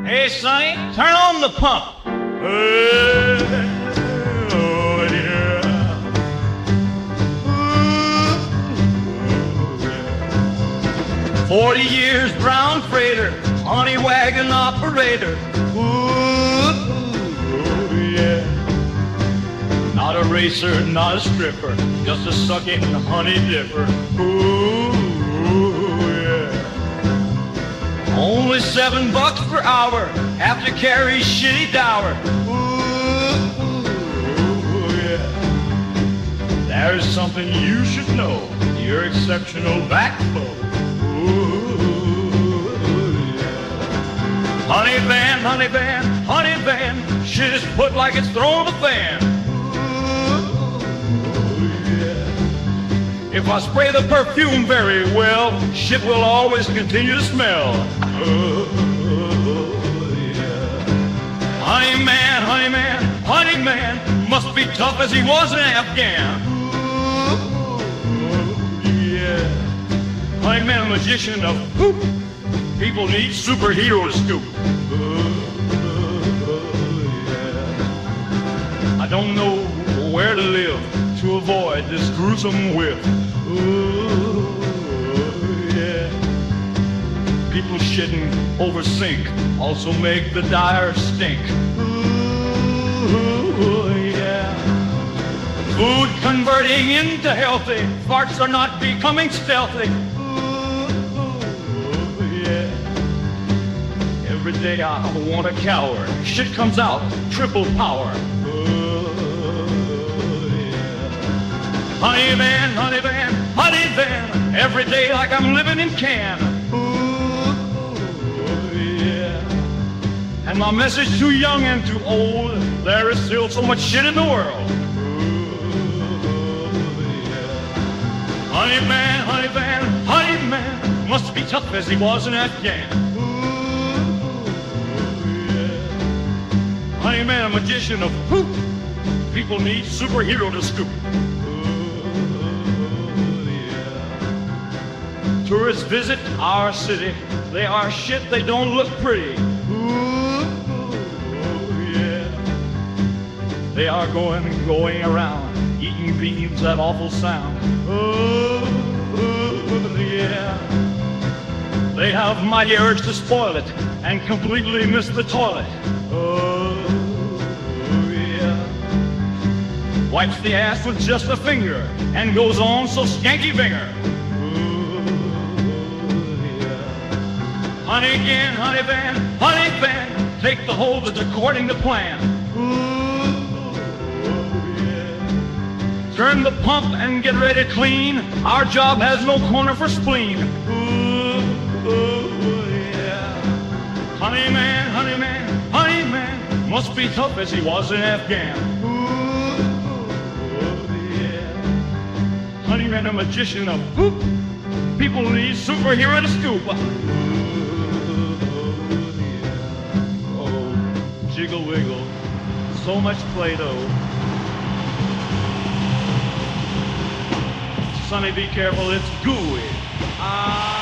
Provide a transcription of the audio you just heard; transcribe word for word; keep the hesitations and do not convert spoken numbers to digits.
Hey, Sonny, turn on the pump. Hey, oh, yeah. Ooh, yeah. Forty years brown freighter, honey wagon operator. Ooh, yeah. Not a racer, not a stripper, just a sucking honey dipper. Ooh, yeah. Only seven bucks per hour, have to carry shitty dower. Ooh, yeah. There's something you should know, your exceptional backflow. Ooh, yeah. Honey van, honey van, honey van, shit is put like it's throwing a fan. If I spray the perfume very well, shit will always continue to smell. Oh, yeah. Honey man, honey man, honey man, must be tough as he was an Afghan. Oh, yeah. Honey man, a magician of poop. People need superhero to scoop. Oh, yeah. I don't know where to live to avoid this gruesome whiff. Ooh, yeah. People shitting over sink also make the dyer stink. Ooh, yeah. Food converting into healthy, farts are not becoming stealthy. Ooh, yeah. Every day I want a cower, shit comes out, triple power. Ooh, yeah. Honey van, honey van, honey van, every day like I'm living in can. Ooh, yeah. And my message to young and to old, there is still so much shit in the world. Honey man, honey van, honey man, must be tough as he was an Afghan. Honey man, a magician of poop. People need superhero to scoop. Tourists visit our city. They are shit, they don't look pretty. They are going and going around, eating beans, that awful sound. Oh, yeah. They have mighty urge to spoil it and completely miss the toilet. Oh, yeah. Wipes the ass with just a finger and goes on so skanky finger. Honey again, honey van, honey van, take the hose according to plan. Turn the pump and get ready to clean. Our job has no corner for spleen. Ooh, ooh, yeah. Honey man, honey man, honey man, must be tough as he was an Afghan. Ooh, yeah. Honey man, a magician of poop. People need superhero to scoop. Oh, jiggle wiggle, so much Play-Doh. Sonny, be careful, it's gooey. Ah.